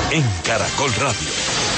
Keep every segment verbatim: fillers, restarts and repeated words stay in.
en Caracol Radio.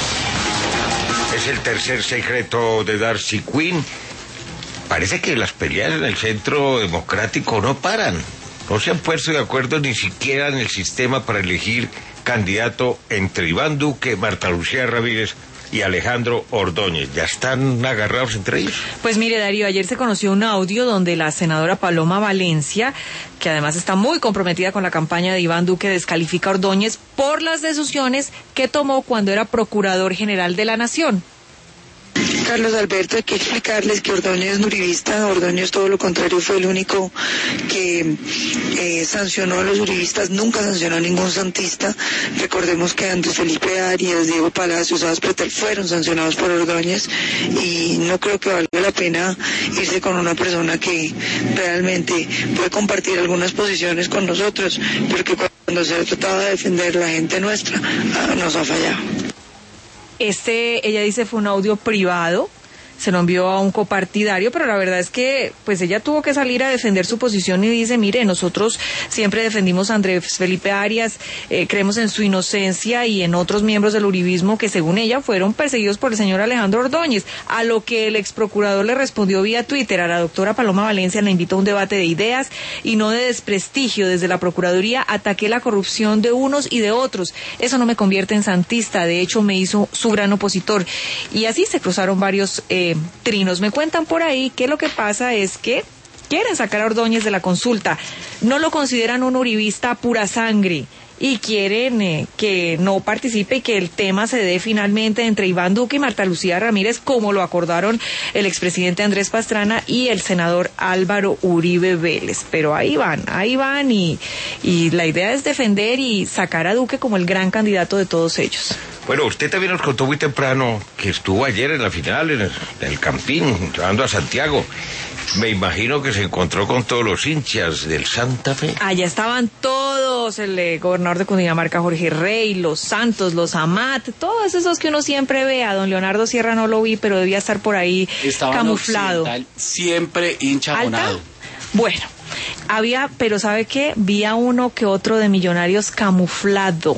Es el tercer secreto de Darcy Quinn. Parece que las peleas en el Centro Democrático no paran. No se han puesto de acuerdo ni siquiera en el sistema para elegir candidato entre Iván Duque, Marta Lucía Ramírez y Alejandro Ordóñez. ¿Ya están agarrados entre ellos? Pues mire, Darío, ayer se conoció un audio donde la senadora Paloma Valencia, que además está muy comprometida con la campaña de Iván Duque, descalifica a Ordóñez por las decisiones que tomó cuando era Procurador General de la Nación. Carlos Alberto, hay que explicarles que Ordóñez es uribista. Ordóñez, todo lo contrario, fue el único que eh, sancionó a los uribistas, nunca sancionó a ningún santista. Recordemos que Andrés Felipe Arias, Diego Palacios, Adas Pretel fueron sancionados por Ordóñez, y no creo que valga la pena irse con una persona que realmente puede compartir algunas posiciones con nosotros, porque cuando se ha tratado de defender la gente nuestra, ah, nos ha fallado. Este, ella dice, fue un audio privado, se lo envió a un copartidario, pero la verdad es que pues ella tuvo que salir a defender su posición y dice, mire, nosotros siempre defendimos a Andrés Felipe Arias, eh, creemos en su inocencia y en otros miembros del uribismo que según ella fueron perseguidos por el señor Alejandro Ordóñez, a lo que el ex procurador le respondió vía Twitter: a la doctora Paloma Valencia le invito a un debate de ideas y no de desprestigio. Desde la Procuraduría ataqué la corrupción de unos y de otros, eso no me convierte en santista, de hecho me hizo su gran opositor. Y así se cruzaron varios eh, trinos. Me cuentan por ahí que lo que pasa es que quieren sacar a Ordóñez de la consulta, no lo consideran un uribista pura sangre y quieren eh, que no participe y que el tema se dé finalmente entre Iván Duque y Marta Lucía Ramírez, como lo acordaron el expresidente Andrés Pastrana y el senador Álvaro Uribe Vélez. Pero ahí van, ahí van y, y la idea es defender y sacar a Duque como el gran candidato de todos ellos. Bueno, usted también nos contó muy temprano que estuvo ayer en la final en el, en el Campín, llevando a Santiago. Me imagino que se encontró con todos los hinchas del Santa Fe. Allá estaban todos, el eh, gobernador de Cundinamarca, Jorge Rey, los Santos, los Amat, todos esos que uno siempre ve. A don Leonardo Sierra no lo vi, pero debía estar por ahí Estaban camuflado. Siempre hincha abonado. Bueno, había, pero ¿sabe qué? Vi a uno que otro de Millonarios camuflado.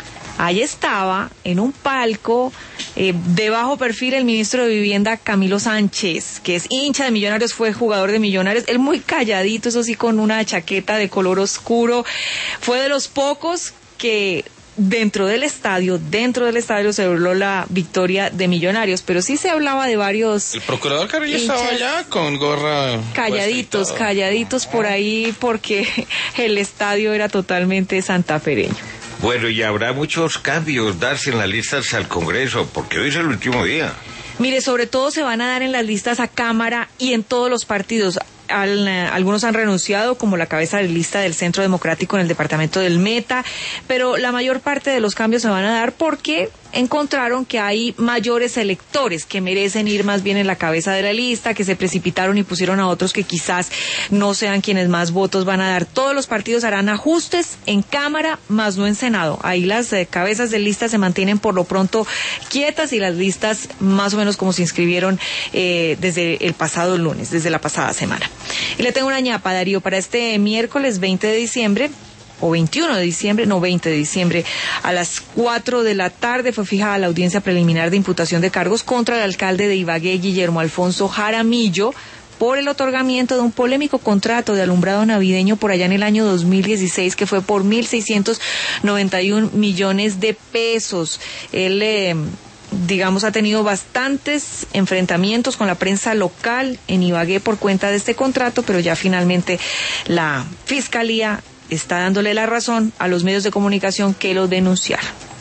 Ahí estaba, en un palco, eh, de bajo perfil, el ministro de Vivienda, Camilo Sánchez, que es hincha de Millonarios, fue jugador de Millonarios, él muy calladito, eso sí, con una chaqueta de color oscuro. Fue de los pocos que dentro del estadio, dentro del estadio se habló la victoria de Millonarios, pero sí se hablaba de varios... El procurador Carrillo estaba allá con gorra... Calladitos, calladitos por ahí, porque el estadio era totalmente santafereño. Bueno, y habrá muchos cambios darse en las listas al Congreso, porque hoy es el último día. Mire, sobre todo se van a dar en las listas a Cámara y en todos los partidos. Al, eh, algunos han renunciado, como la cabeza de lista del Centro Democrático en el departamento del Meta, pero la mayor parte de los cambios se van a dar porque encontraron que hay mayores electores que merecen ir más bien en la cabeza de la lista, que se precipitaron y pusieron a otros que quizás no sean quienes más votos van a dar. Todos los partidos harán ajustes en Cámara, más no en Senado. Ahí las eh, cabezas de lista se mantienen por lo pronto quietas y las listas más o menos como se inscribieron eh, desde el pasado lunes, desde la pasada semana. Y le tengo una ñapa, Darío, para este miércoles veinte de diciembre, o veintiuno de diciembre, no, veinte de diciembre, a las cuatro de la tarde fue fijada la audiencia preliminar de imputación de cargos contra el alcalde de Ibagué, Guillermo Alfonso Jaramillo, por el otorgamiento de un polémico contrato de alumbrado navideño por allá en el año dos mil dieciséis, que fue por mil seiscientos noventa y un millones de pesos. Él... Eh, digamos, ha tenido bastantes enfrentamientos con la prensa local en Ibagué por cuenta de este contrato, pero ya finalmente la Fiscalía está dándole la razón a los medios de comunicación que lo denunciaron.